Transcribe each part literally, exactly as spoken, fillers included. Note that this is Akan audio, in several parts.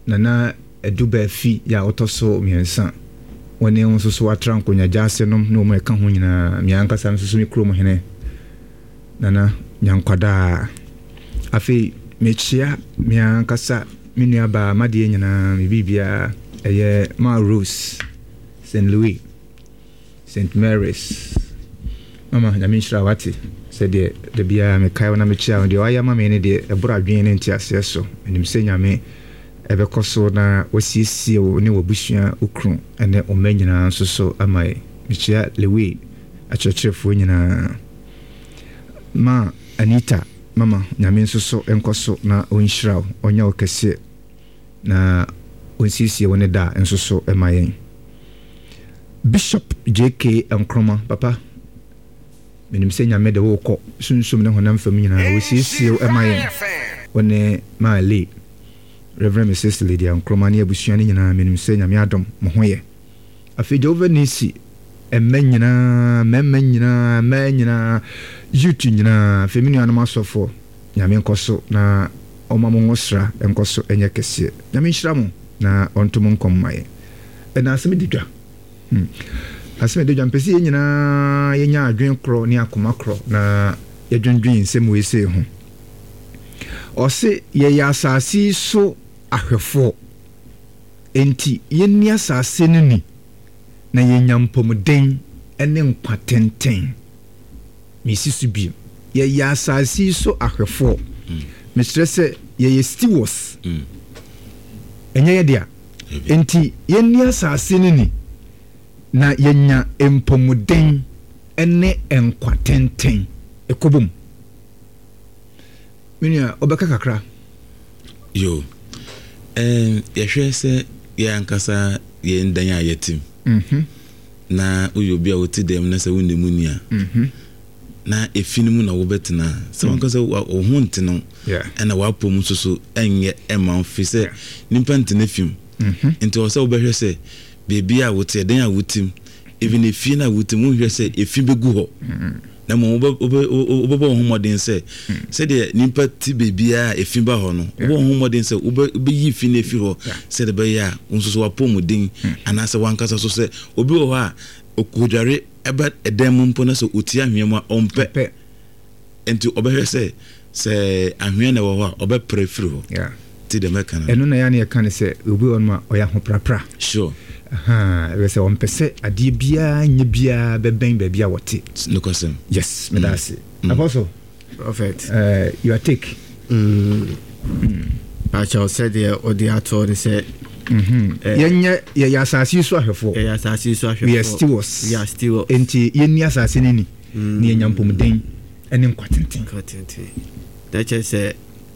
nana eduba fi ya otoso miensa woni nso so atra nkonya jase nom no mo eka ho nyina mi ankasa nso so mi kro mo hene nana nyankwada afi mechia mi ankasa mi nua ba made nyina mi bibia eye Ma Rose Saint Louis Saint Mary's mama na mi shira wati said de de bia me kai na me chia de waya mama ne de ebura dwen ne ntiase so enim se nyame ebe koso na wasiesie o ne wabusua okru ene o manyina nso so amai me chia lewe a churchfo nyina ma Anita mama nyame nso so enkoso na onhyira onya okese na onsiesie woni da nso so emayen Bishop J K Nkrumah papa menim se nyame de wo kɔ sunsum ne honam fam nyina wo siesie emayen woni ma le Reverend Missus Lydia Nkrumah ne abusua ne nyina menim se nyame adom mo hoye afi Jehovah nisi emma nyina memma nyina ma nyina yutu nyina feminu anoma asofo nyame nkoso na omamo ngosra enkoso enye kese nyame nhira mo na ontomo nkommaye ena aseme didwa hmm aseme didwa mpesi nyina yenya adwen kro ne akoma kro na yadwendwen nsem wese ho ose ye ya asasi so ahwefo enti yenni asase no ni na yenya mpomden ene nkwatenten misisu bi ye ya asasi so ahwefo Mister se ye stewards mm. enye ye dia enti yenni asase no ni na yenya empomuden ene enkwatenten ekobum minia obeka kakra yo eh ye hwe se ye ankasa ye ndanya yetim mhm na uyo bia otidem na se wonnemunia mhm na efinimu na wobetena se wankasa ohunte no ena wapom soso enye ema fise nimpa ntene fim mhm enti o se wobehwe se bebi a wote den a wotim even efi na wotim hwe se efi begu ho na mo obo homodin se se de nimpa ti bebi a efi ba ho no obo homodin se obo yi fi na efi ho se de be ya nsoso wapom din anase wankasa so se obi ho a okudare eba edem mpo na so oti ahwem a ompe enti obehwe se se ahwen na wo ho obe prefiri ho yeah ti de mekana enu na ya na kan se obi on ma oya ho prapra sure aha we se on pese ade bia nya bia beben ba bia wote no question yes me da se apostle prophet uh you are take mm Pacha said the odiator they said mhm yenya ye ya asase so ahwefo ye ya asase so ahwefo we are stewards we are stewards enti yenni asase ni ni ni yenya mpomden ene nkwatenten nkwatenten that just say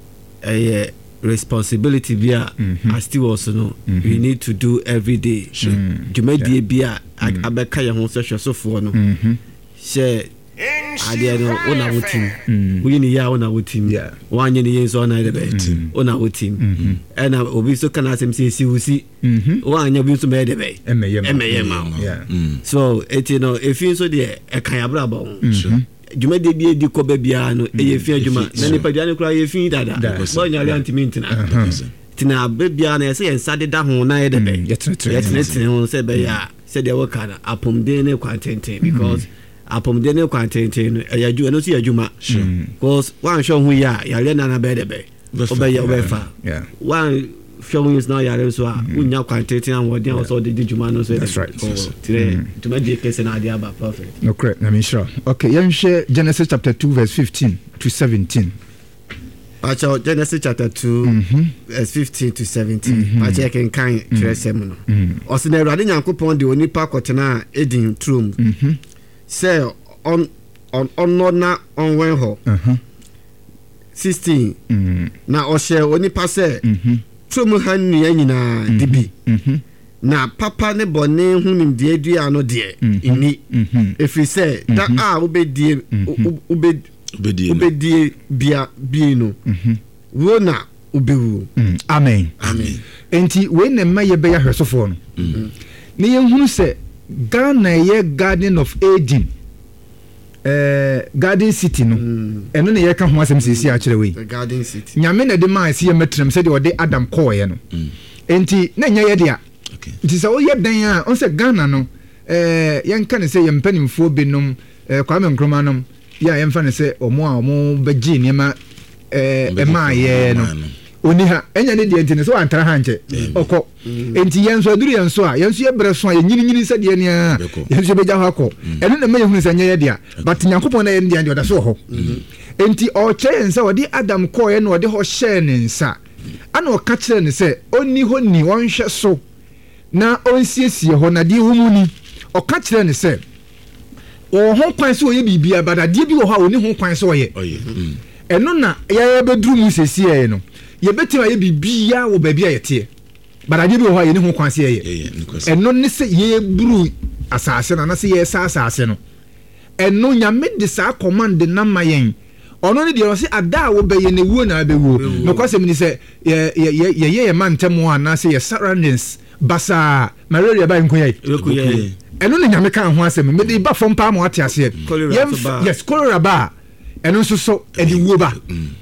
eh responsibility bia mm-hmm. as stewards no mm-hmm. we need to do every day sure jumadi bia abeka ye ho so so fo no mhm she ade no ona wotim we ni ya ona wotim wanye ni yenso na de bet ona wotim ena obi so kana sem se si wusi wanye obi so me de be emeye ma so it you know if you so de e kan abra ba juma de bi edi ko ba bia no e ye fi adwuma na ni padua ne kura ye fi dada bo nya re antimintina tina be bia na se ye sade da ho na ye de be yetenetre ho se be ya se de wakana apomde ne kwantente because apomde ne kwantente no ya ju no si adwuma because one show hu ya ya le na na be de be obe ya obe fa one show is now ya le so a unya kwantente an wodi an so de djuma no so that's right today to make the case na dia ba perfect no correct na me sure okay yen share Genesis chapter two verse fifteen to seventeen. Pacha Genesis chapter two mm-hmm. verse fifteen to seventeen. Mm-hmm. Pacha can kind to seven. Osi na Awurade Nyankopɔn de onipa kɔtena Eden trom. Mhm. Say on on on na on wen ho. Mhm. sixteen. Mhm. Na ɔhyɛ onipa sɛ mhm. Trom ha nnua nyinaa dibi. Mhm. Na papa ne bɔne hu nim de adua no de ini. Efiri sɛ da a obedie obed obedie obedie bia bi no wo na obewu amen amen enti we na ma ye be ya hwesofo no ne ye hunu se Ghana ye Garden of Eden eh Garden City no eno ne ye ka ho asem sisi a kire we Garden City nyame na de ma ase ye metrem se de ode Adam call ye no enti na nya ye dia nti sɛ wo ye dan a on sɛ Ghana no eh yɛnka ne sɛ yɛmpanimfoɔ binom eh Kwame Nkrumah nom ya yɛmfa ne sɛ ɔmo a ɔmo bɛgye nneɛma eh ɛma yɛ no oni ha enya ne die ntine so antara ha nche okọ enti yenso aduru yenso a yenso ye bre so a yenyini nyini se de ne a yenso beja ho akọ eno na me yehunu se nye ye de a but Nyankopon na ye de de oda so ho enti o che yensa odi Adam ko ye na odi ho share ne nsa ana o ka kire ne se oni ho ni won hwe so na onsiesie ho na de humu ni o ka kire ne se o ho kwan so ye bibia badade bi wo ha oni ho kwan so ye eno na ya beduru mu sesie no ye betima ye bibia wo ba bia yete badade bi wo ha ye ne ho kwanse ye eno ne se ye buru asase na na se ye sa asase no eno nyame de sa command na mayen ono ne de o se ada wo be ye ne wuo na be wuo no kwase mi se ye ye ye ye man temo ana se ye surroundings basa malaria ba nko ye eno ne nyame kan ho asem me de ba fom pa ma ate ase yes cholera ba eno so so e de wuo ba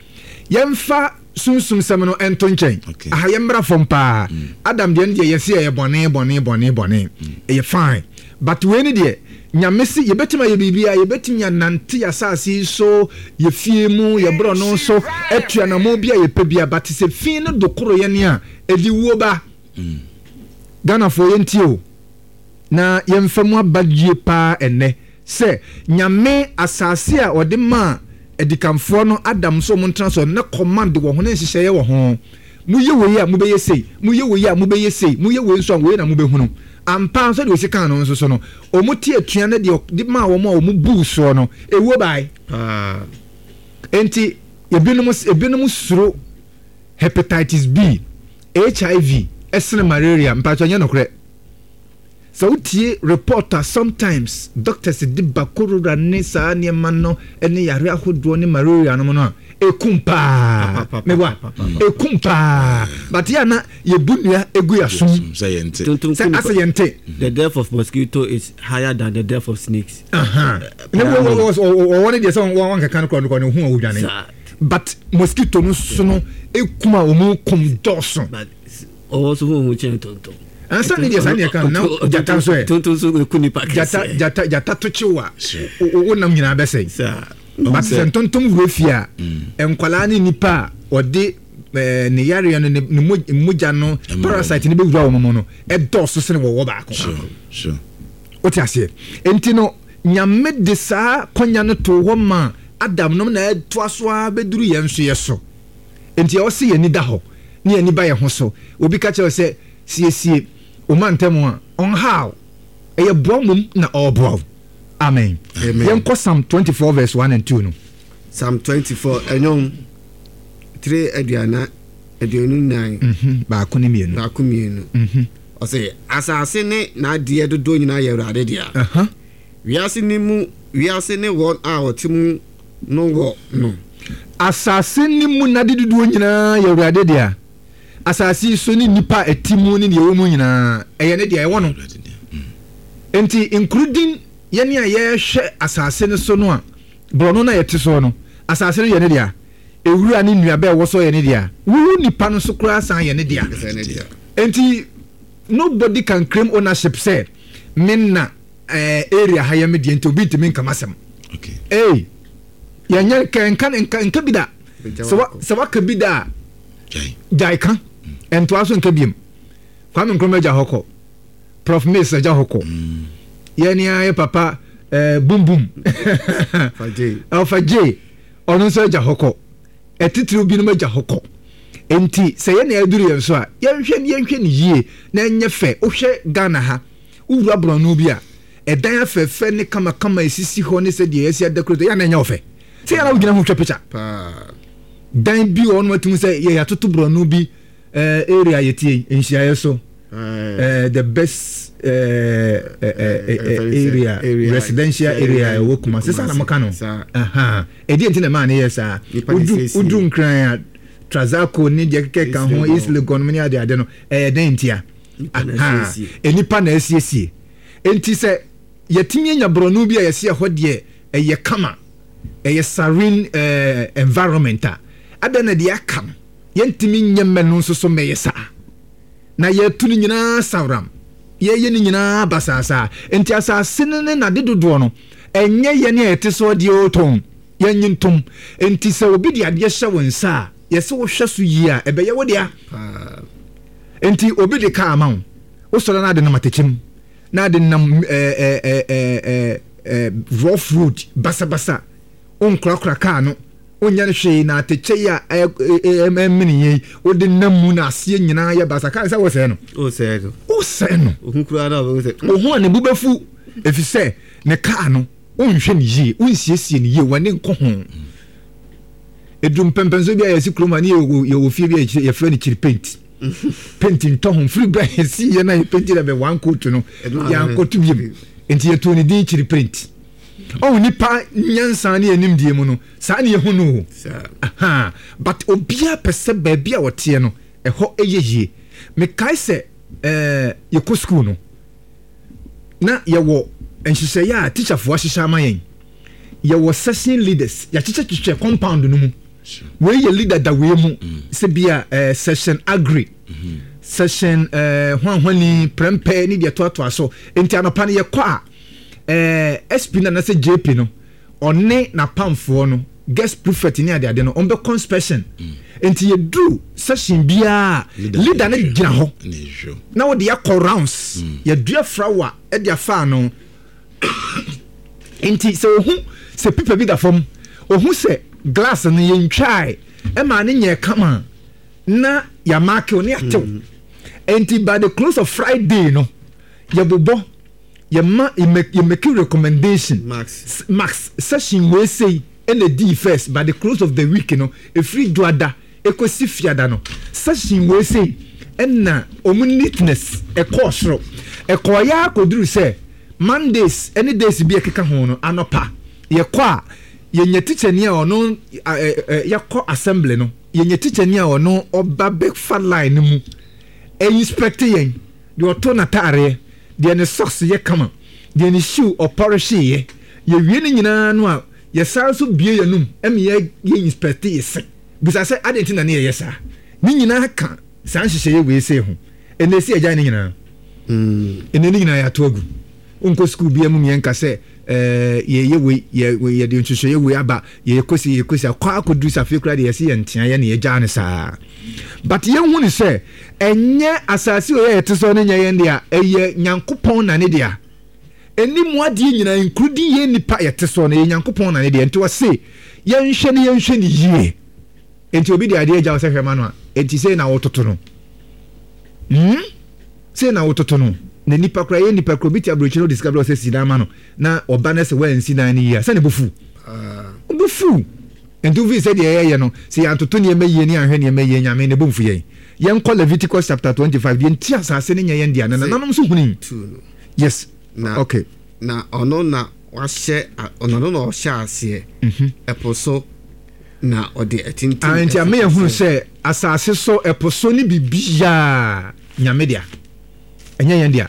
yemfa sunsum sem no ento nchen aha yembra fom pa Adam de ne ye se ye bone bone bone bone e fine but we ni de nyamesi ye betima ye bibia ye betima nante ya sase so ye fie mu ye bro no so etua na mo bia ye pebia but se fin no dokoro ye ne a edi wuo ba Ghana fo ye ntio na yemfa mu abadie pa ene se nyame asase a ode ma edikamfo no Adam so mo ntra so na command wo ho na nhyehyeye wo ho mu ye wo ye a mu be ye sei mu ye wo ye a mu be ye sei mu ye wo nso a wo ye na mu be hunu ampa so de o sika no nso so no o mu tie atua na de ma wo ma o mu bu so no ewo bai ah enti ebinom ebinom suro hepatitis B, H I V, esne malaria mpa to nya no kre so utie reporter sometimes doctors de bakorura ne saa ne manno ene yare ahodo ne malaria no no ekumpa mewa ekumpa but ya na ye bunua egu ya som sayente sayente the death of mosquito is higher than the death of snakes aha ne wo wo one dey say one kan kan ko no hu awudwane but mosquito no so no ekuma o mu kum doso but also hu hu chen tonto ansa ni dey say ne kan na jata so e tonto so ekuni pa jata jata jata to chiwa o nam nyina be say but sen tontom wofia enkwala ni nipa ode ne yare no ne moja no parasite ne be wura wo mo no e doso se ne wo ba ko sure o ti ase enti no nyame de saa konya no to wo ma Adam no na to aso a beduru ye nso ye so enti o se ye ni da ho ne ye ni ba ye ho so obi ka che se siesie o mantemu a on how e ye boamum na obo amen yen ko Psalm twenty-four verse one and two no Psalm twenty-four enyon three aduana aduanu nine mhm ba ko ne mienu ba ko mienu mhm o se asase ne na de dodo nyina ye urade dia aha wiase ni mu wiase ne won a otimu no wo no asase ni mu na de dodo nyina ye urade dia asase so ni nipa atimu ni ye wo mu nyina eye ne dia ye wono enti including yene a ye hwe asase ne so no a brono na yete so no asase no ye ne dia ewura ni nuabe wo so ye ne dia wu nipa no so kura san ye ne dia enti nobody can claim ownership say minna eh area ha ye me dia enti obi ntimi nkamasem okay eh ya nya kan kan nka bida so so wa ka bida jai jai kan ento aso nka biem Kwame Nkrumah ja hoko Prof Mesa ja hoko yeni aye papa eh bum bum faje alfaje ono so ja hoko etitiri obi no ma ja hoko enti se ye na aduru ye so a ye hwe ne ye hwe ne yie na enye fe o hwe Ghana ha uwura bro no bi a edan afefe ne kama kama esisi ho ne se de ye sia decorate ya na enye ofe se ya na ugina hu hwe picture pa dan bi ono matum se ye ya toto bro no bi eh area yetie enhia ye so Uh, the best uh, uh, uh, uh, area, area residential area area wo kuma sesa na maka no aha edi enti na ma na yesa udu nkran trazako ni de keke kan ho is legon mini ade ade no eh den entia aha enipa na esiesie enti se yetimi nya bronu bi a yesi ho de eye kama eye serene uh, environment ade na de akam yentimi nyemme no so so meyesa na yɛtu ni nyinaa sawram yɛyɛ ni nyinaa basasa enti asase ne na de dodo no enye ye ne ete so de oton yɛnyintom enti sɛ obi de ade hyɛ wo nsa a yɛsɛ wo hwɛ so yi a ɛbɛyɛ wo de a enti obi de ka ama wo wo sɔre na de na matechim na de nam eh eh eh eh eh rough road basa basa on kra kra ka no onya ne hwe na teche ya emini yi o de namu na ase nyina ya basa ka sɛ wo sɛ no o sɛ no o sɛ no o kura na o sɛ o ho ne bubefu efisɛ ne ka no onhwe ne yie onsiesie ne yie wane nko ho edum pempenso bia yesi kroma ne ye wo fie bia ye frɛ ne chiri paint painting to ho free brand si ye na paint na be one coat no ya kotu bi enti ye to ne din chiri paint o nipa nyansa ne anim die mu no saa ne ye hu no aha but obia pese ba bia wote no ɛhɔ eyeye me kai se eh ye ko school no na ye wo enhyehyɛ ya teacher fo ahyehyɛ amayen ye wo session leaders ya teacher teacher compound no mu we ye leader da we mu se bia eh session agri session eh hwanhwani prempe ni de to aso enti anopa ne ye kɔ a eh S P na na se J P no ɔne na pamfo no guest prefect ni ade ade no on be conspection enti ye do session bia leader na gina ho na wo de yakɔ rounds ye dua flower e de afa no enti se ohu se pipa bi da fam ohu se glass no ye ntwae e ma ne nye kama na ya mark oni atew enti by the close of Friday no ye bobo ye ma ye make, ye make recommendation max max session we say and the D first by the close of the week no e free duada e ko si fiada no session we say and na omunitness e ko soro e ko ya koduru say Mondays any days bi ekeka ho no anopa ye kwa ye nya teacher ni a ono ye ko assembly no ye nya teacher ni a ono oba big fat line mu e inspect yen de oto na tare de ne socks ye kama de ne shoe o polish ye ye wie ni nyina no a ye sar so bie yanum em ye ye inspect ye se bisa se adenti na ne ye sa ni nyina ka san hyehyɛ ye we se ho ene si agya ni nyina mm ene ni nyina ya to agu unko school bia mu mienka se eh ye ye we ye ye de ntwehwe ye we aba ye kosi ye kosi akwa akodu safe kura de ye se ye ntia ye ne ye gya ne saa but ye hu ni se enye asase o ye teso ne nye ye ndia eye nyankopon na ne dia enimu ade nyina including ye nipa ye teso ne nyankopon na ne dia enti wo se ye nhwe ne ye nhwe ne yie enti obi de ade agya wo se hwema no a enti se na wototo no hm se na wototo no na nipa kra ye nipa kra biti abrochino discover se sidama no na oba na se wa nsi na ni ya se ne bofu ah bofu endo vi se de ye ye no se ya ntoto ne emaye ni ahwe ne emaye nyame ne bomfu ye ye nko Leviticus chapter twenty-five ye ntia asase ne nye ye ndia na nanom so huni yes na okay na ono na wa hye ono no no hye ase mhm eposo na ode etintin anti ame ye hunu se asase so eposo ni bibia nyame dia enye ye ndia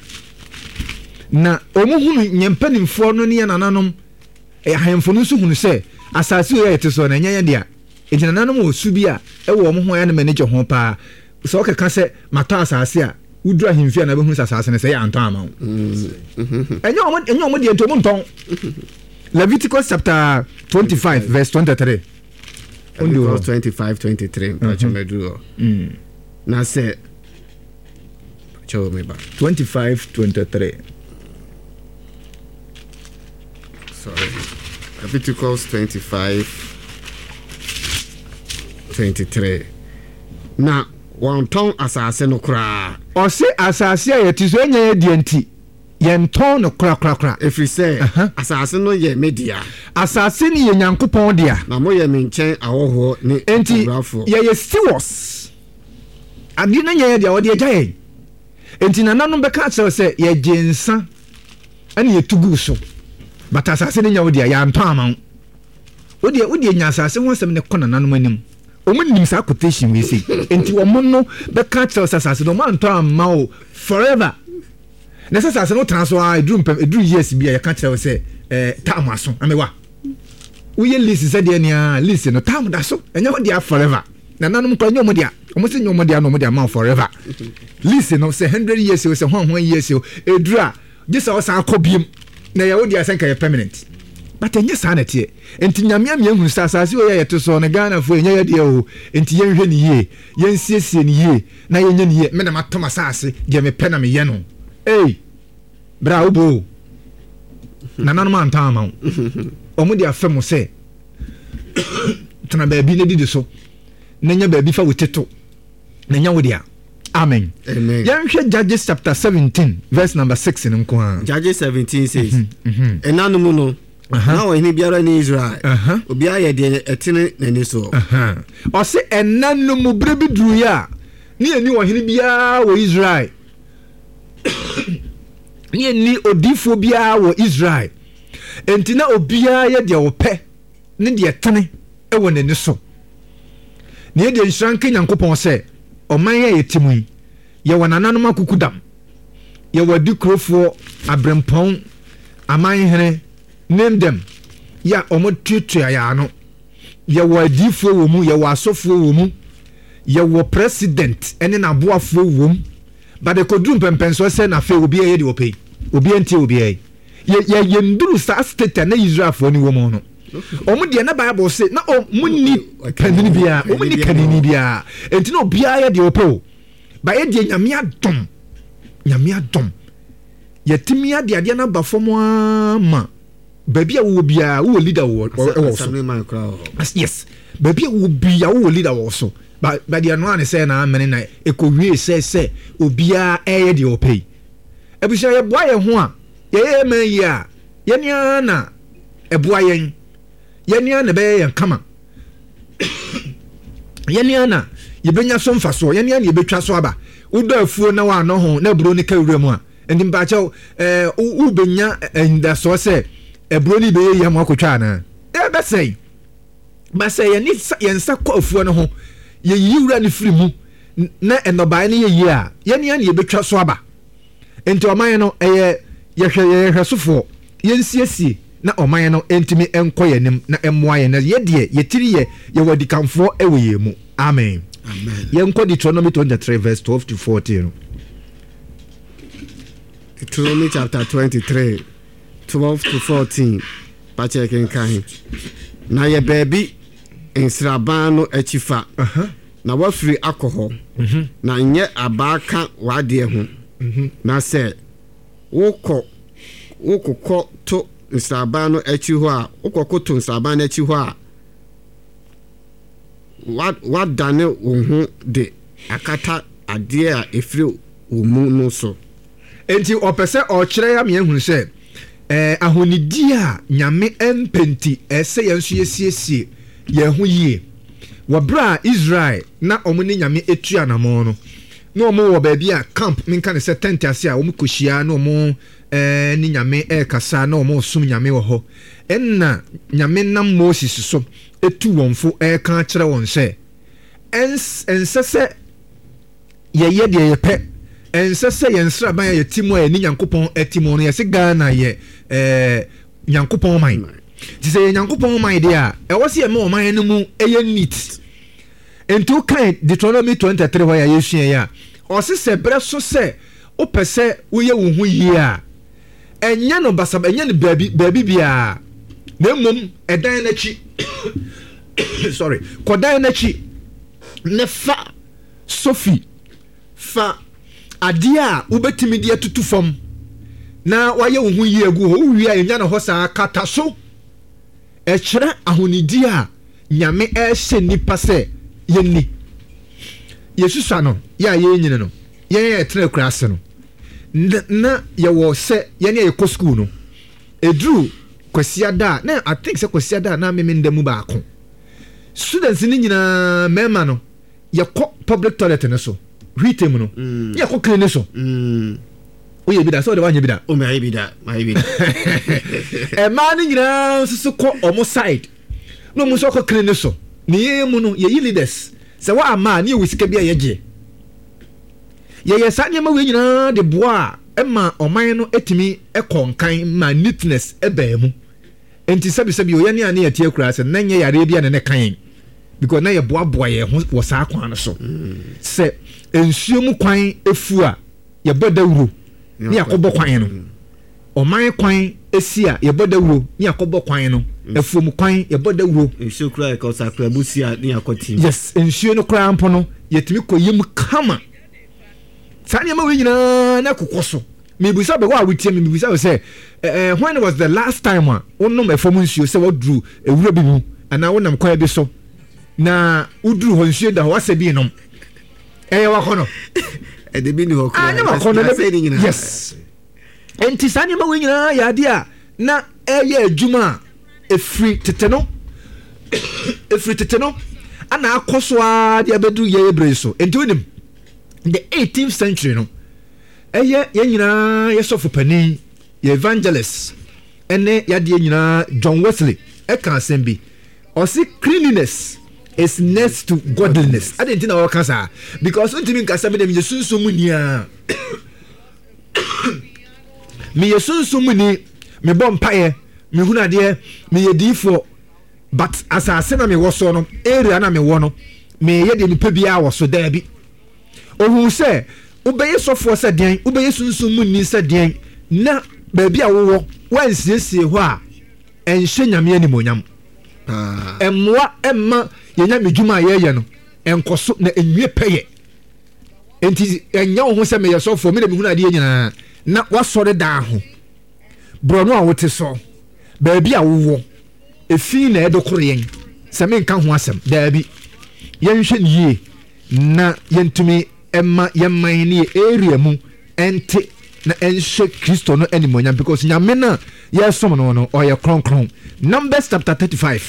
na omuhunu nyempanimfo no ne nananom e ahemfo no so hunu se asase o ye teso na enye ye ndia e nananom osu bi a e wo omo ho ya na manage ho pa so ka ka se mato asase a udura himfia na be hunu asase ne se ya anton ama enye omo enye omo de ntomo nton Leviticus chapter twenty-five verse twenty-three Leviticus twenty-five twenty-three pachomedu mm na se Show me back. twenty-five twenty-three Sorry. Leviticus twenty-five twenty-three Na one ton asase no kra. O se asase a yetiso enya ye die nti ye nton no kra kra kra. Efri se asase no ye media. Asase ni ye nyankopon dia. Na mo ye menchen awoho ni enti ye ye stewards. Adi na ye dia o de agya ye. Enti nananom beka akyerɛ sɛ ye gensa ane ye tugu so but asase ne nya wo dia ya nto ama wo dia wo dia nya asase ho asɛm ne kɔ nananom anim omo nim sa quotation we say enti omo no beka akyerɛ sɛ asase no ma nto ama wo forever na sɛ asase no transfer a eduru mpem eduru years bia ye ka akyerɛ sɛ eh tam aso amewa wo ye list sɛ de nia list no tam da so enya wo dia forever nananom kɔ nya omo dia omo se nyomo dia no mo dia man forever listen no say one hundred years o say one hundred years o edura just o san akobiem na ya wo dia san ka permanent but enye sa na tie enti nyame am yehunu sasase o ya yeto so ne Ghana fo enye ya dia o enti yenhwe ni ye yensiesie ni ye na yenye ni ye me na matoma sase je me pena me ye no eh bra obo na nanu man ta ma omo dia fem se tana baabi ne didi so na nya baabi fa woteto na nya wodia amen amen yanhwe Judges chapter seventeen verse number six in nko Judges seventeen says enanu no na o hini biara ni Israel obi aye de etene nani so o se enanu mu brebi duru ya ni eni o hini biara wo Israel ni eni odifo biara wo Israel entina obiara ye de wo pe ne de etene e wo nani so ne de nshranke Nyankopon se oman ye yetimu ye wanananom akukudam ye wadi krofo abrempon aman here name them ya omo tutu ya no ye wadifo wo mu ye wasofo wo mu ye wo president ene na boafo wo mu but the kodum pempenso se na fe obi ye de opei obi enti obi ye ye ye nduru sa state na Israel fo ni wo mu no omo de na Bible say na o munni kanini bia o munni kanini bia enti na obi ye de opei ba ye de nyame adom nyame adom ye timia de ade na ba fo ma baby a wo bia wo leader wo yes baby a wo bia wo leader wo so ba ba dia no an say na amene na ekowie say say obia eye de opei ebusha ye boa ye ho a ye ye man yi a ye nia na eboa yen ye nia na be ye kama ye nia na ye benya so mfa so ye nia na ye betwa so aba udo afuo na wa no ho na buro ni ka wura mu a endim ba chaw eh u benya nda so say ebroni be ye mo akotwa na e be say ba say ye ni ye nsa ko afuo no ho ye yiwura ni firi mu na enobae ne ye yi a ye ne ye betwa so aba enti oman no eye ye hwe ye hwesofo ye nsiesie na oman no entimi enko ye nim na emmoa ye na ye de ye tiri ye ye wadi kamfo ewe ye mu amen amen ye enko Deuteronomy twenty-three verse twelve to fourteen Deuteronomy chapter twenty-three twelve to fourteen pache kenkan na ye baby ensraban no achifa uh-huh. na wafiri alcohol uh-huh. na nye abaka wade ho uh-huh. na se woko woko to ensraban no achi ho a woko to ensraban no achi ho a what what dane wo ho de akata ade a efiri wo mu no so enti opese o kire ya me ehunu se eh ahonidi a nyame empenti ese yenso yesiesie ye ho yie wabra Israel na omuni nyame etua namo no na omo wo ba bia camp minka ne se tent ase a omo koshia na omo eh ni nyame e kasa na omo sum nyame wo ho enna nyame nam Moses so etu wonfo e kan kire won se ens ensese ye ye de ye pe ensese ye nsra ban ye timo e ni Nyankopon etimo no ye se Ghana ye eh Nyankopon man ti se Nyankopon man de a e wo se ye me man no mu eye neat ento kan Deuteronomy twenty-three wa ya yesua ya o se se bre so se o pese wo ye wo hu yi a enya no basab enya no baby baby bia na mum edan na chi sorry kodan na chi ne fa Sophie fa adia ubetimi dia tutu fam na waye wo hu yi egu ho wi a enya no ho sa kata so e kire ahonidi a nyame e hye nipa se yenni yesusa no ya ye nyine no ye ye tre krase no na ye wo se ye ne ye ko school no edru kwasiada na I think se kwasiada na meme ndemu ba ko students ni nyina mema no ye ko public toilet ne so hwitem no ye ko clean so mm oye bida so de wanye bida o me bida mai bida e ma ni nyina so ko omo side no mu so ko clean so ni ye mu no ye leaders se wa ama ni wisika bia ye je ye ye sa nyama we nyina de boa e ma oman no etimi e konkan ma neatness e ba mu enti sabi sabi o ye ne ane ye tie kura se nanye yare bia ne ne kan because na ye boaboa ye ho wo saa kwan no so se ensuo mu kwan efu a ye bodawuro ni akobo kwan no oman kwan esi a ye bodawuro ni akobo kwan no efu mu kwan ye bodawuro ensuo kura e ka sakra busi a ni akoti yes ensuo no kura ampo no ye timi koyem kama sani ma we nyina na kokoso me busa be wa wetie me busa say eh when was the last time one onom efom nsuo say what drew ewura bi mu ana wonam kwa bi so na uduru ho nsuo da ho asabi nom eh wa kono e de bi ni ho ah na kono yes enti sani ma we nyina ya dia na eye adwuma efri tete no efri tete no ana akoso a dia bedu ye ebre so enti wonim the eighteenth century no eye ye nyina ye sofo pani ye evangelist ene ya de nyina John Wesley e kan sembi o say cleanliness is next to godliness. I didn't think our cancer because until me cancer me dem yesunsu mu ni a me yesunsu mu ni me bom paye me huna de me yedifo but asase na me wo so no area na me wo no me ye de nipa bia wo so da bi ohun se ubeye sofo se den ubeye sunsun mu ni se den na ba bia wo wo wansiesie ho a enhye nyame animonyam ah emwa emma yenya medwuma ye ye no enkoso na enwie peye enti enya ho se me yesofo me de me huna de nyina na wasore da ho bro no a wote so ba bia wo wo efi na edokoro yen se me nka ho asem da bi yenhwe niye na yentumi emma yemman ni area mu ente na enhwe Kristo no animonyam because nyame na yesom no no oye kronkron. Numbers chapter thirty-five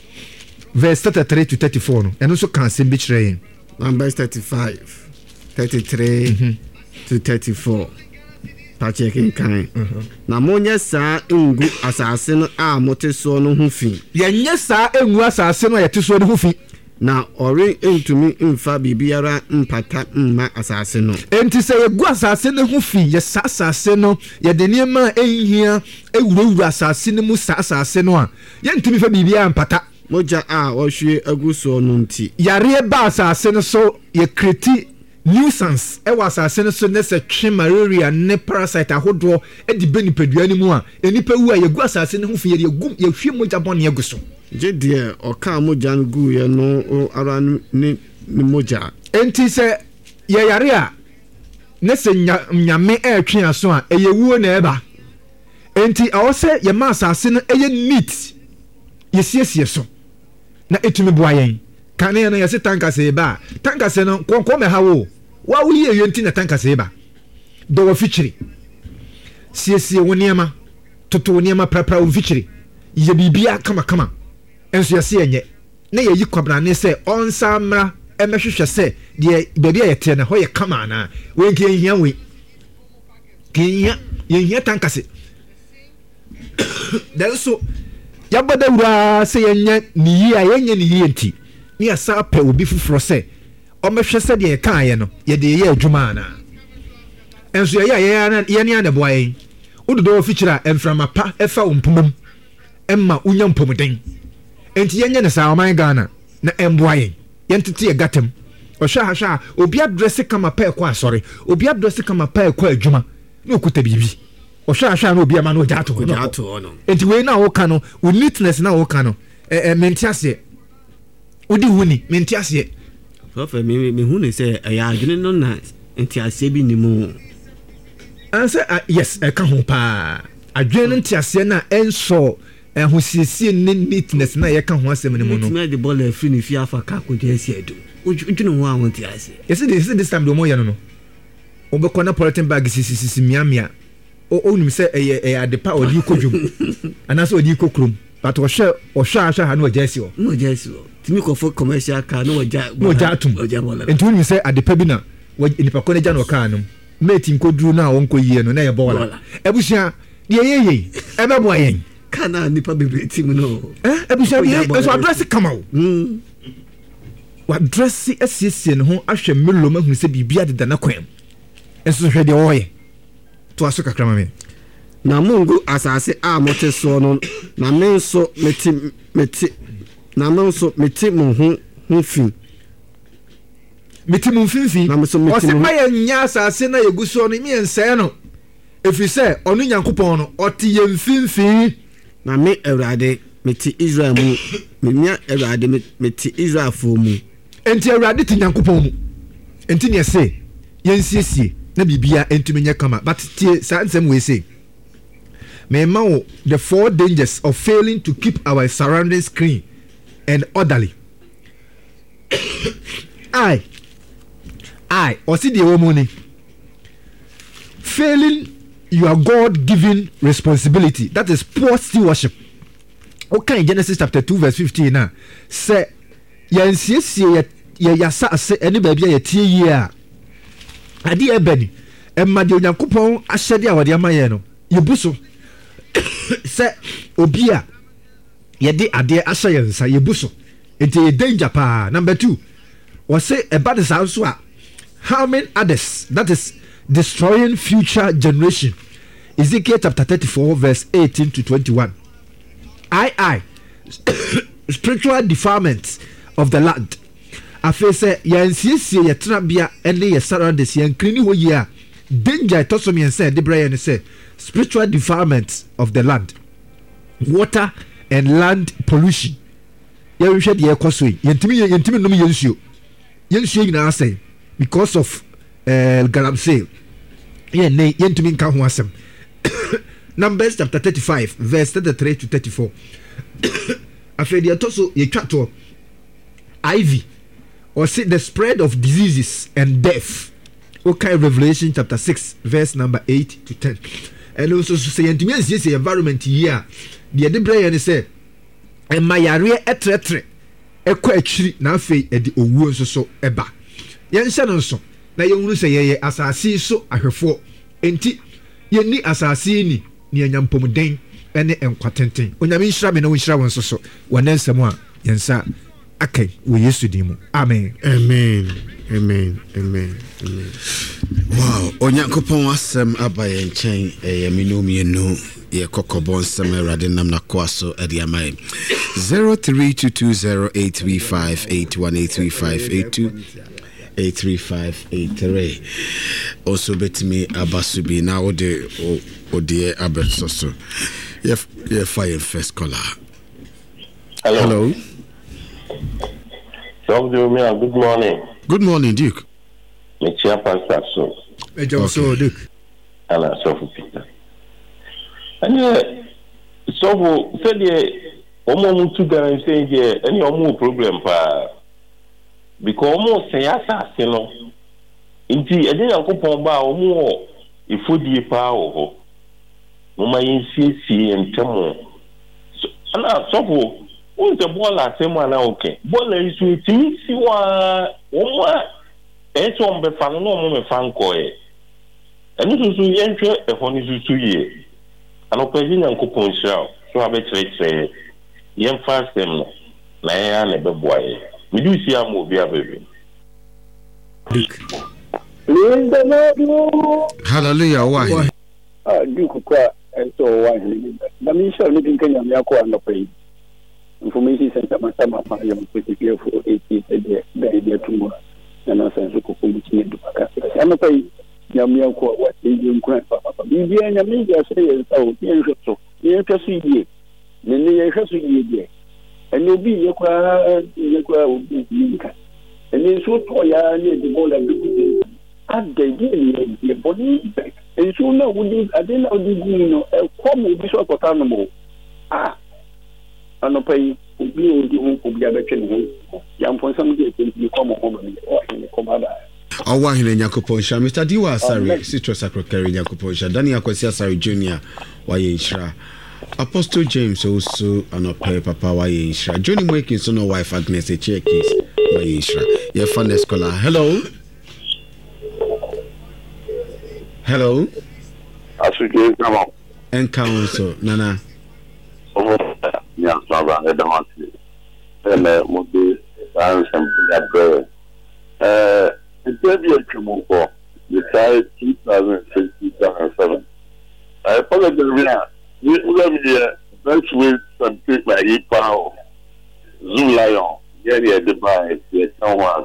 verse thirty-three to thirty-four no eno so kan sem bi kire yen. Numbers thirty-five thirty-three mm-hmm. to thirty-four pachekin kan na monye sa engu asase no a mote so no hu fi yenye sa engu asase no yete so no hu fi na ori entumi mfa bibiara mpata mma asase no enti se yegu asase no hu fi ye sa asase no ye de niema ehia ewurawura asase no mu sa asase no a ye ntumi fa bibiara mpata moja a ohwe aguso no nti yare ba asase no so ye kreti nuisance e wa asase no so ne se twe malaria ne parasite ahodo e di benipadua ni mu a enipa wu a yegu asase no hu fi ye yegum ye hwe moja bone yeguso je de oka moja ngu ye no ara ni ni moja enti se ye yare a ne se nyame e twe aso a eye wuo na eba enti awo se ye ma asase no eye neat ye siesie so na etumi boa yen kane na ye se tankase ba tankase no konko me hawo wa wo ye yenti na tankase ba do wo fichiri siesie woniema toto woniema prapra wo fichiri ye bibia kama kama enso yase enye na ye yi kwabra ne se onsa mra emehwehwe se de bebia ye te na ho ye kama na wenke hia we kinya ye hia tankase dan so yabada wura se yenya ni ya yenya ni yenti ni asa pe obi fufuro se o mehwe se de kan ye no ye de ye adwuma na enso ye ya ye ye ne ane boaye udodo fichira emframa pa efa ompumam emma unya mpomden enti yenya ne sa o man Ghana na emboaye yentete ye gatem o hwa hwa obi adresse kama pa ekwa asori obi adresse kama pa ekwa adwuma ni okuta bibi o hwa hwa na obi ama no jato no enti we na wo ka no wo neatness na wo ka no eh eh mentiase odi huni mentiase profe me me huni se ya adwene no na entiase bi ni mu anse yes e ka ho pa adwene entiase na enso ehosiesie ne neatness na ye ka ho asem ni mu no me de ball e free ni fi afa ka ko je esi edu udwene ho a won tiase yes this this time do mo ye no no obe kona polythene bag sisi sisi miamia o onim se e e adepa odi kodwum anaso odi kokrom but o hwe o hwa hwa ha no jesi o no jesi o timi ko for commercial car no ja no ja atum enti onim se adepa bi na nipa ko ne ja no car no mate nkoduru na won ko yie no na ye bola ebusia de ye ye e be bo yen kana nipa bebe tim no eh ebusia de so address kama o mm wa address esiesie no ho ahwe melo ma hu se bibia de na kwem enso hwe de oye to aso kakrama me na mungu asase a mote so no na menso meti meti na menso meti mo ho mfin meti mu mfimfi ɔsɛ ma yɛ nya asase na yɛgu so no me nsɛe no ɛfiri sɛ ɔno nyankopɔn no ɔte yɛ mfimfini na me awurade meti Israel mu menya awurade meti Israelfoɔ mu enti awurade te nyankopɔn mu enti ne ɛsɛ yɛnsiesie na biribia ɛntumi nyɛ kama but tie saa nsɛm wei sɛ mema wo the four dangers of failing to keep our surroundings clean and orderly. I I ɔsi deɛ ɛwɔ mu ni failing your God-given responsibility, that is poor stewardship. Okay, in Genesis chapter two verse fifteen na sɛ yɛnsiesie yɛ yasa ase ɛne baabi a yɛtie yie a adeɛ ɛbɛni ɛma deɛ Onyankopɔn ahyɛde a wɔde ama yɛn no yɛbu so sɛ obi a yɛde adeɛ ahyɛ yɛn nsa yɛbu so nti yɛ danger paa. Number two wɔsɛ ɛba de saa nso a harming others, that is destroying future generation. Ezekiel chapter thirty-four verse eighteen to twenty-one. I I spiritual defilement of the land. Afei sɛ yɛnsiesie yɛtenabea ɛne yɛ surroundings yɛnkiri ne hɔ yie a danger ɛtɔ so mmiɛnsa ɛde brɛ yɛn ne sɛ spiritual defilement of the land, water and land pollution. Yɛhwɛ deɛ ɛkɔ so yi yɛntumi yɛntumi nom yɛn nsuo yɛn nsuo nyinaa asɛn because of uh, galamsey yɛn ne yɛntumi nka ho asɛm. Numbers chapter thirty-five verse thirty-three to thirty-four. Afei deɛ ɛtɔ so yɛtwa toɔ ivy or see the spread of diseases and death. Okay, Revelation chapter six verse number eight to ten. And also say yɛntumi ansiesie environment yi a deɛ de brɛ yɛn ne sɛ ɛma yareɛ ɛtrɛtrɛ ɛkɔ akyiri na afei ɛde owuo nso so ɛba yɛnhyɛ no nso na yɛhunu sɛ yɛyɛ asase so ahwɛfoɔ enti yɛnni asase ni ne ɛnyampɔmuden ɛne ɛnkwatenten. Onyame nhyira me na wɔnhyira wɔn nso so wɔne nsɛm a yɛnsa akai wɔ Yesu din mu. Amen. Amen. Amen. Amen. Amen. Wow, Onyankopɔn asɛm aba yɛn nkyɛn ɛyɛ me no mienu yɛ kɔkɔbɔ nsɛm awurade nam na kɔa so ɛde ama yɛn. zero three two two zero eight three five eight one eight three five eight two eight three five eight three. Also betimi abasu bi na ode ode abetso so. Yef yef fire first caller. Hello. Hello. Doctor good morning. Good morning, Duke. Me chia pastor so. Me jom so Duke. Ala so for Peter. And so for said ye omo mu tu gan say ye any omo problem pa. Because omo say asase no. Inti e dey Yankopon ba omo ifodie pa o. Mo ma yinsiesie ntemo. Ana so for who's the ball at same one okay. Ball is with me see wa omo e so on be fan no mo me fan ko e. Enu susu yenhwe e ho ni susu ye. Ano pezi Yankopon hira so abekyerɛkyerɛ yɛn fa asɛm no na yɛn na bɛboa yɛ. Me do see am obi abɛbi. Hallelujah. Why? Ah, Duke kwa enso wa hili. Na mi sha ni kinka nyam yako anopai. Information center masama ma yam kwete for eighty de de de tumo. Na na sense ko ko mutine du baka. Anopai nyam yako wa eje nkran papa. Bibi nyam ni ja se ye sawo ye hweso. Ye hweso yie. Ne ne ye hweso yie de. Ene obi ye kwa ye kwa obi nka. Ene so to ya ne de bola bi. Ade ye ye body back. And so now we I didn't know the you know a come with this autonomous. Ah, I no pay will be on the home of the other channel. Young for some days you come home or come out. Oh, why in Yakuponsha, Mister Diwa Sari, Citrus Secretary Yakuponsha, Daniel Kwasia Sari Junior, why Shra. Apostle James also an opera papa why Shra. Johnny Wakins, no wife Agnes a checkis, why Shra. Your fun scholar. Hello. Hello. Asuke kama. Encounter Nana. Omo ya saba e da mati. Ele mo de san sem ya bre. Eh, itebi etwumo ko. The side two thousand six two thousand seven. I apologize. We we have here. Let's wait and take my e power. Zoo Lion. yeah, yeah, the buy, yeah, someone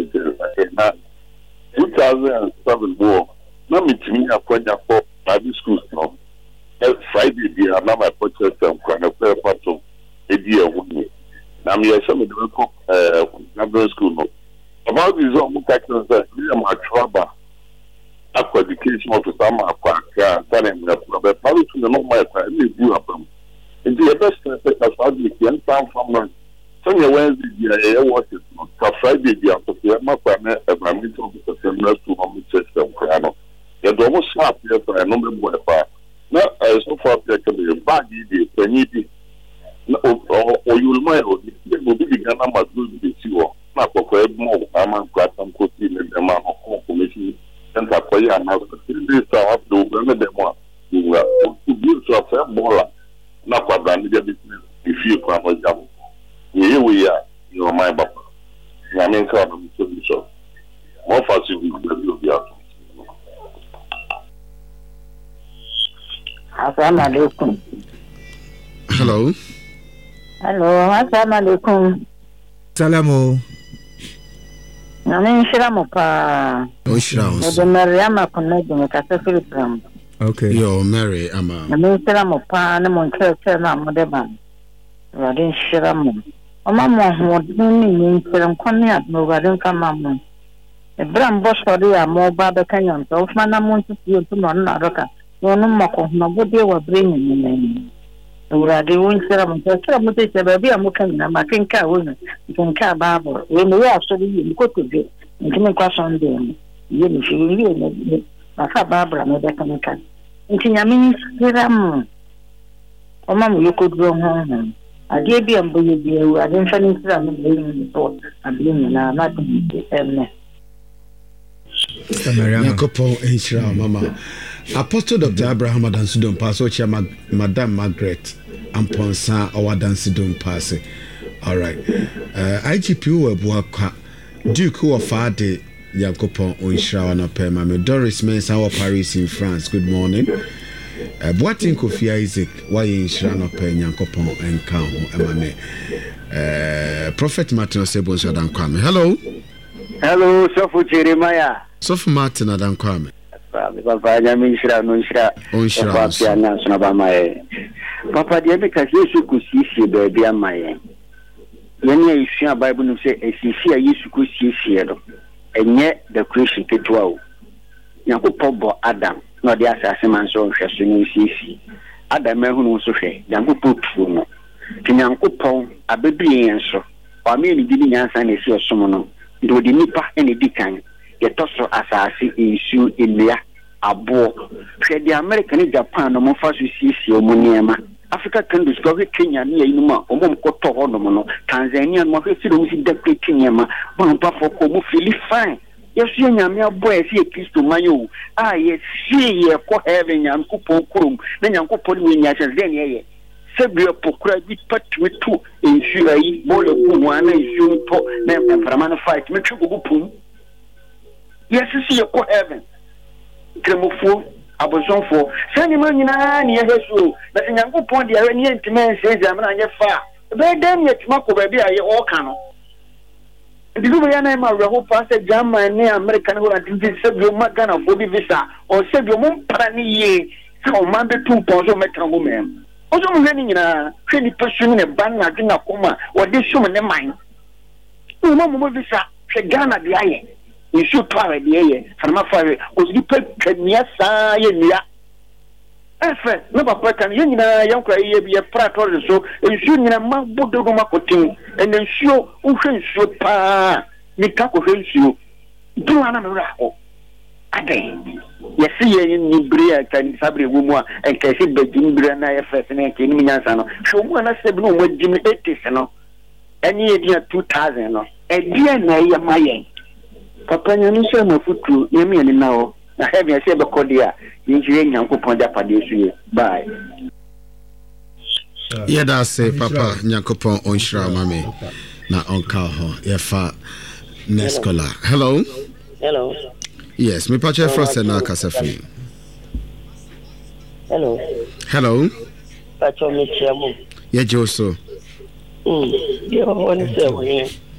two thousand seven war. Now, me to me, I put up for private schools now. Friday, the now my purchase them kind of fair part of a year with me. Now, me, I saw me the uh, private school now. About this, I'm talking about my trouble. Aqua education of some aqua, telling me that probably to the normal time, you do up them. And the best thing that's how you can come from Sunday, Wednesday, yeah, what is not Friday, the after the Mapana, and my meeting of the seminar to home system. You don't almost slap here for a number of weapons. Now, so far, there can be a baggy, a needy, or you'll mind, it will be the Ghana must do the zero. Not for more, I'm on Gratam Cotin and the man of confirmation. And I pay another this hour to remember them one. You will give yourself a baller. Not for the business if you come with them. Here we are, you are my papa. I mean, come to the show. More fast you will be out. Assalamu alaikum. Hello. Hello, assalamu alaikum. Salamo. Nani shiramu pa. Oh, shiramu. Ebe Mariama kuneji mekase Philipram. Okay. Yo, Mary, ama. Nani shiramu pa ne monche na modeba. Wadin shiramu. Oma mo hodini ni shiram kwani atno wadin kama mo. Ebram boshori ya mo babe kanyan. So ufmana monche siyo tumo na roka. Wono mako na bode wa bring ni. Urade won sira mo sira mo te baby amuka na makenka won kenka babo we mo ya so bi ni ko tobe nkime kwa sonde ye ni shiri ye ni aka babra me be kanka ntinya mi sira mo o ma mo yokodro ho ho ade bi ambo ye bi ewu ade nfa ni sira mo be ni so ade ni na na ti emme Yakopo Enshira mama Apostle Doctor Abraham Adansidon pass or chair Madame Margaret Amponsa or Adansidon pass. All right. Uh, I G P U Abuaka Duke of Fade Yakopo Enshira na Pema me Doris Mensa or Paris in France. Good morning. Uh, Boatin Kofi Isaac why Enshira na Pe Yakopo enka ho emame. Uh, Prophet Martin Osebo Shadan Kwame. Hello. Hello, Sofu Jeremiah. Sofu Martin Adam Kwame. Papa, Yamin Shra, no Shra, Papa, National Bamae. Papa, the other case you could see, baby, and my. When you see a Bible, say, a C C, I used to could see Seattle, and yet the Christian Ketwell. Yanko Pobo Adam, not the assassin man so interesting C C. Adam, who also say, Yanko put for Yanko Pong, a baby answer, or merely giving answer and see a summon. Do the nipa any decan. The tosso assassin issue in there a book. The American in Japan, no more fast you see Moniama. Africa can discover Kenya near Numa, or Mokoto Honomono, Tanzania, Mohesido, Deputy Kenyama, one for Komu, Philip fine. Yes, you are boy, see a kiss to Mayo. Ah, yes, see a co having and Kupo Kurum, then Uncle Polinas, then ye. Sebia Pokra with part with two in Shui, Bola Pumana, Shui Po, them and Framana fight, Metrobupum. Yes, you see a co heaven. Cremofu, Abozon for sending money near her soul. But in Uncle Pond, the Iranian man says, I'm not yet far. Very damn yet, Marco Baby, I all canoe. The Luviana, my whole pastor, Jama, and near American who are thinking, save your Magana for the visa, or save your mom Pani, so Monday two pounds of Metro woman. Also, running in a pretty person in a band, I didn't coma, or this woman in mind. No more visa, Ghana, the eye. You should try the air, and my father was you put Kenya, Saya. Effort, no, but can you know, young cry be a prator, so you should in a man, Bodomacotin, and then show who can show pa, Nikako you. Do another. Again, yes, see in Bria can Sabri Wuma and Cassie Begin Brana first and Kinsano. So when I said, no, what Jimmy eighties, no, and year two thousand, no, a dear Naya Mayan. Papa, you know, no foot to Yemi and now. I have a saber cordia, engineering Uncle Ponda Padis. Bye. Yeah, that's it, Papa Nyakopon Onshra Mami. Na Onka ho, Yafa Nescola. Hello. Hello. Yes, me pache frost na kasafi. Hello. Hello. Pacho me chiamu. Ye Joso. Mm. Yo one say we.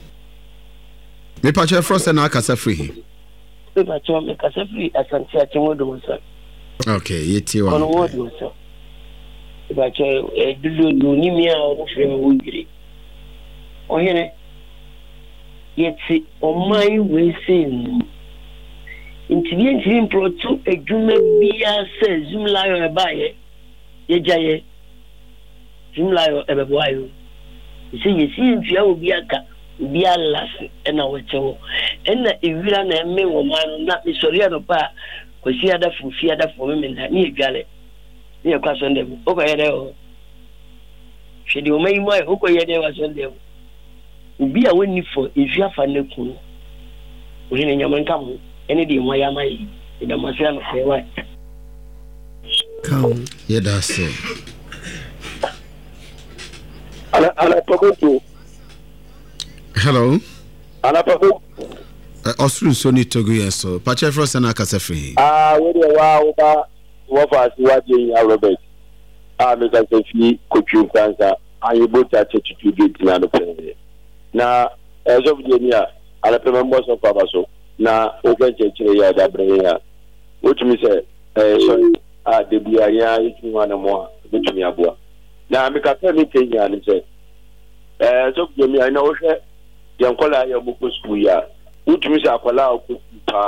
Me pacha frost na akasa free. Me pacha me kasa free asante achewo do so. Okay, yeti wa. Ono wo do so. Me pacha e dudu no ni mi a o free me wo gire. Ohene yeti o mai we sin. Intini intini proto edwuma bia se zoom layo e baye. Ye jaye. Zoom layo e bebo ayo. Ise yesi mfia obi aka. Bia last ena wechewo ena ewira na eme wo man na isoria no pa kwasi ada fufi ada fo me na ni edwale ni e kwaso ndem o ko yede o hwede o mai mai o ko yede wa so ndem bia woni fo efia fa na ku o hine nyama nkam ene di mo ya mai ida mo sia no fe wa kaun ye da se ala ala togo. Hello. Anapapo. Osru Sony Togo yeso. Pacha Frost na kasa free. Ah, we dey wa wo ba wo fa si wa je ya Robert. Ah, me ka se fi kochu Fransa. Ayibo ta chechu gate na no plan. Na ezo bi ni a ala pe member so pa ba so. Na o ga chechu ya da bre ya. What me say eh so ah de bia ya itu wana mo bitumi aboa. Na me ka se ni Kenya ni say eh so bi mi na wo hwe yankola ya buku school ya utumi sa akola okupa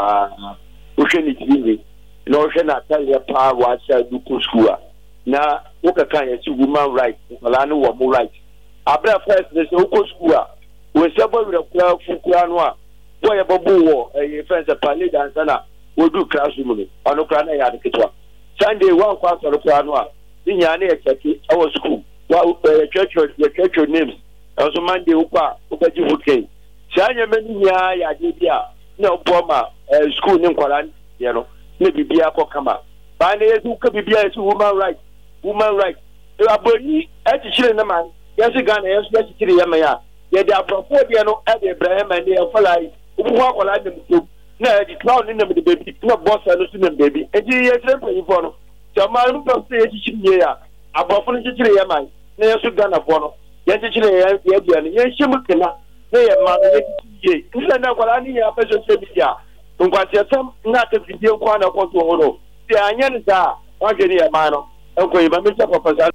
uhwe ni tv na uhwe na tale pa wa cha buku school na ukaka ya ti woman right akola no wo right abra first dey uku school we sabo we kwa fukua no a boy babu wo eh friends pale dancer na wodu classroom ni ono kra na ya de ketwa sunday one kwa so kra no a nya na ya cheki our school wa church church names also Monday ukwa ukaji hutke sanya meni ya ya debia na oboma school ni nkwara ye no na bibia ko kama ba na yesu ka bibia yesu woman right woman right e aboni e chichire na man yesu ga na yesu chichire ya ya ye de abrofo de no e de Ibrahim and e falai ubu akola dem so na di clown ni na me de baby na boss no so na baby e di ye tre pe fo no jama no ko se chichire ya abrofo no chichire ya man na yesu ga na fo no yanti chile ya ya bia ni yan shemu kena na ya ma na ye nsɛ na kwala ni ya peso se bia nkwati atam na ta video kwa na ko to horo ti anya ni sa wa gani ya ma no enko yi ba mi ta papa sa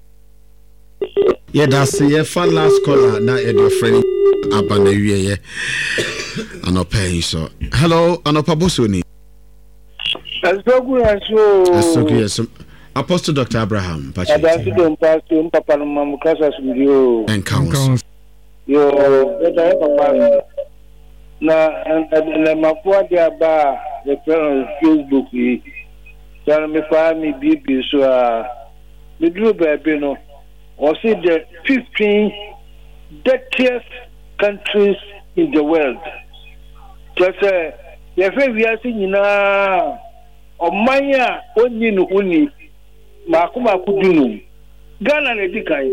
yeah that's your fan last caller na your friend abana wie ye anopa so hello anopa bosoni asogu aso asogu aso Apostle Doctor Abraham Pache. Adasi don pastor papa no mamukasa studio. Encounters. Yo, beta papa. Na na mafua dia ba the Facebook yi. Tell me fa mi bibi so a me dru ba bi no. O see the fifteen dirtiest countries in the world. Just uh, ye fe wiase nyina o manya onni no huni makuma kudunu Ghana na dikai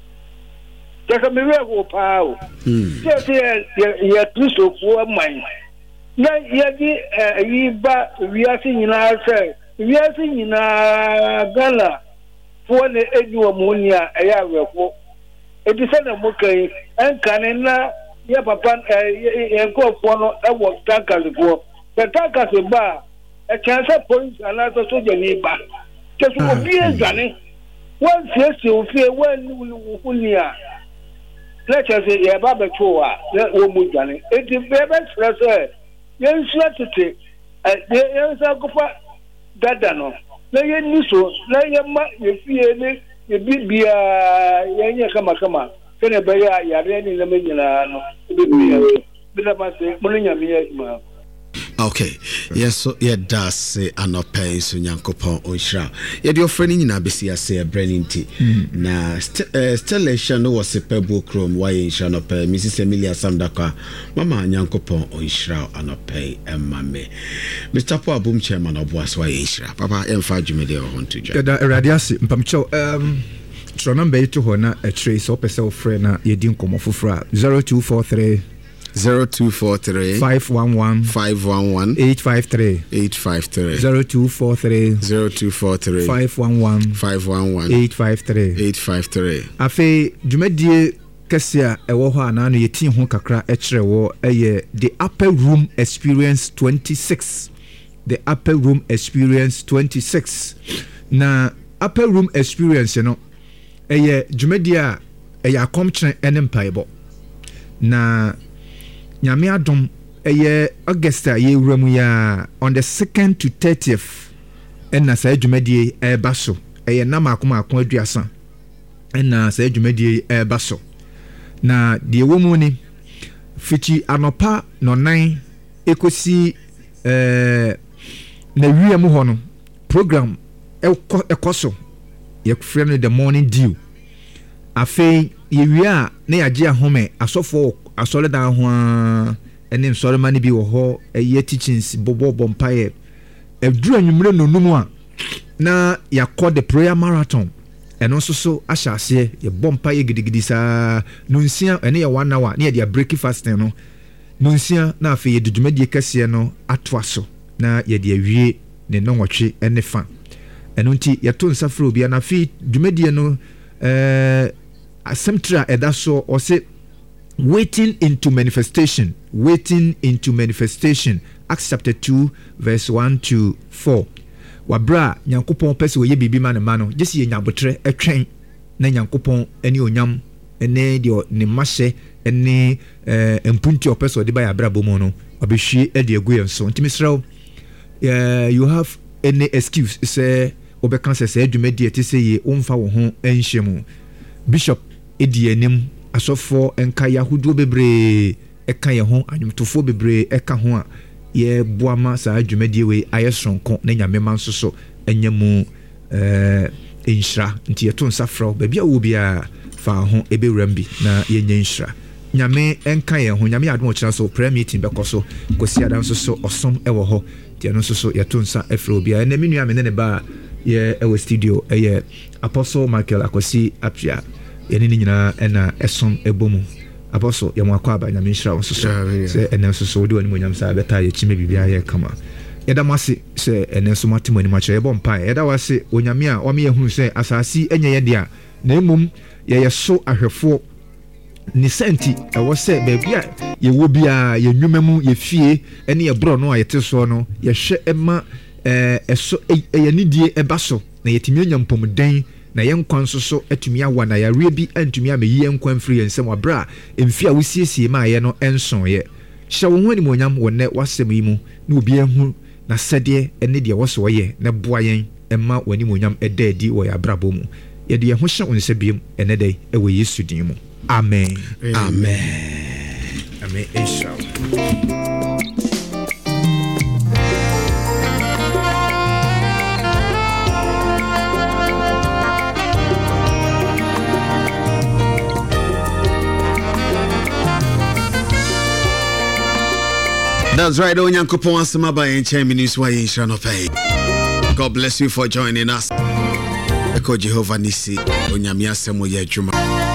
taka mewe ko pao se ye ye Kristo fo man na ye di yi ba wiase nyina se wiase nyina Ghana fo ne edu mo nia e ya wefo e di se na mo kai en kan na ye papa ye ko fo no e wo tankas fo tankas ba e chance point ala to so je ni ba kesu obi ezane wan siesie ofie wan wunia let's say ye ba beto a wo mu dwane eti bebe stress e yensu atete e yensa kofa dada no na ye niso na ye ma ye fie ne ye bibia yenye kama kama kene be ya yare ni na menyina no bibia bila ma se munya miya ma. Okay, yes, so yeah, does say anope so nyankopon onhira. Ye de ofre ni nyina besi ase ebreninti. Na stellation no was pebble chrome why nhira no pe Missus Emilia Samdaka. Mama nyankopon onhira anope emame. Mister Paul Abum chairman of Boas why nhira. Papa emfa dwumede o honto dwa. Da radiasi mpamcho um tro number to ho na a trace op self friend na ye din komo fofra zero two four three zero two four three five one one five one one eight five three eight five three zero two four three zero two four three five one one five one one eight five three eight five three. Afe dwumadie kɛse a ɛwɔ hɔ anaa no yɛti ho kakra ɛkyerɛ wɔ ɛyɛ the upper room experience twenty-six the upper room experience twenty-six na upper room experience no ɛyɛ dwumadi a ɛyɛ akɔmkyerɛ ɛne mpaebɔ na nyame adom ɛyɛ August a yɛwura mu ya on the second to thirtieth ɛna saa dwumadi ɛba so ɛyɛ nam akoma akoma aduasa ɛna saa dwumadi ɛba so na deɛ wɔ mu ni fiti anopa nɔnan ekosi ɛɛ na wiem hɔ no program ɛkɔ ɛkɔ so yɛfrɛ no the morning dew afei yɛwie a na yɛagye ahome asɔfoɔ asɔredan ho a ɛne nsɔrema no bi wɔ hɔ ɛyɛ teachings bɔbɔbɔ mpaeɛ ɛduru anwummerɛ nonum a na yɛakɔ the prayer marathon ɛno nso so ahyɛ aseɛ yɛbɔ mpaeɛ gidigidi saa nonsia ɛne yɛ one hour ne yɛde abreak fasting no nonsia na afei yɛde dwumadie kɛseɛ no atoa so na yɛde awie ne nɔnwɔtwe ɛne fa ɛno nti yɛto nsa frɛ obia na afei dwumadie no ɛɛ asɛm tiri a ɛda so ɔse waiting into manifestation waiting into manifestation Acts chapter two verse one to four wabra nyankopɔn pɛ sɛ wɔyɛ biribi ma ne ma no gye sɛ yɛ nyabotrɛ ɛtwɛn na nyankopɔn ɛne onyam ɛne deɛ ne mma hyɛ ɛne mpunti a ɔpɛ sɛ ɔde ba yɛ abrabɔ mu no ɔbɛhwie ɛde agu yɛn so nti mesrɛ wo you have any excuse sɛ wobɛka sɛ sɛ adwumadi ɛte sɛ yie womfa wo ho ɛnhyɛ mu bishop ɛdi anim asɔfoɔ ɛnka yɛ ahodoɔ bebree ɛka yɛ ho anwomtofoɔ bebree ɛka ho a yɛboa ma saa dwumadie wei ayɛ soronko na nyame ma nso so ɛnyɛ mu nhyira nti yɛto nsa frɛ baabi a wɔ biara fa ho ɛbɛwuram bi na yɛnyɛ nhyira nyame ɛnka yɛn ho nyame yɛ adom ɔkyerɛ so prayer meeting bɛkɔ so kɔsi ada nso so ɔsom ɛwɔ hɔ nti ɛno nso so yɛto nsa ɛfrɛ obiara ɛnɛ me nua me ne ne ba a yɛ ɛwɔ studio ɛyɛ Apostle Michael Akwasi Apia yɛne ne nyinaa ɛna ɛsom ɛbɔ mu Apostle yɛmo akɔ aba nyame nhyira wo nso so sɛ ɛnɛ nso so wode wɔ animonyam saa bɛtaa yɛkyime biribiara yɛ kama yɛda mo ase sɛ ɛnɛ nso mate mo anim akyerɛ yɛbɔ mpae yɛda wo ase onyame a ɔme yɛhunu sɛ asase ɛnyɛ yɛ deɛ a na mmom yɛyɛ so ahwɛfoɔ ne sɛnti ɛwɔ sɛ baabi a yɛwɔ biara yɛ nnwuma mu yɛ fie ɛne yɛborɔ no a yɛte soɔ no yɛhwɛ ɛma ɛso ɛyɛ nidie ɛba so na yɛtumi anya mpɔmuden na yɛn nkwa nso so atumi awa na yɛareɛ bi antumi amɛyi yɛn nkwa mfiri yɛn nsɛm wabrɛ a mfi a wosiesie ma ayɛ no ɛnsɔnyɛ hyɛ wo ho animonyam wɔ nnɛ wasɛm yi mu na obiara hu na sɛdeɛ ɛne deɛ wɔsɛ wɔyɛ na boa yɛn ɛma w'animonyam ɛda adi wɔ yɛ abrabɔ mu yɛde yɛn ho hyɛ wo nsa biom ɛnɛ dɛ ɛwɔ Yesu din mu amen amen amen inshallah. That's right, Onyankopon asema ba yenche miniswa yenhira no pay. God bless you for joining us. Eko Jehovah Nisi, onyame asemo ye adwuma.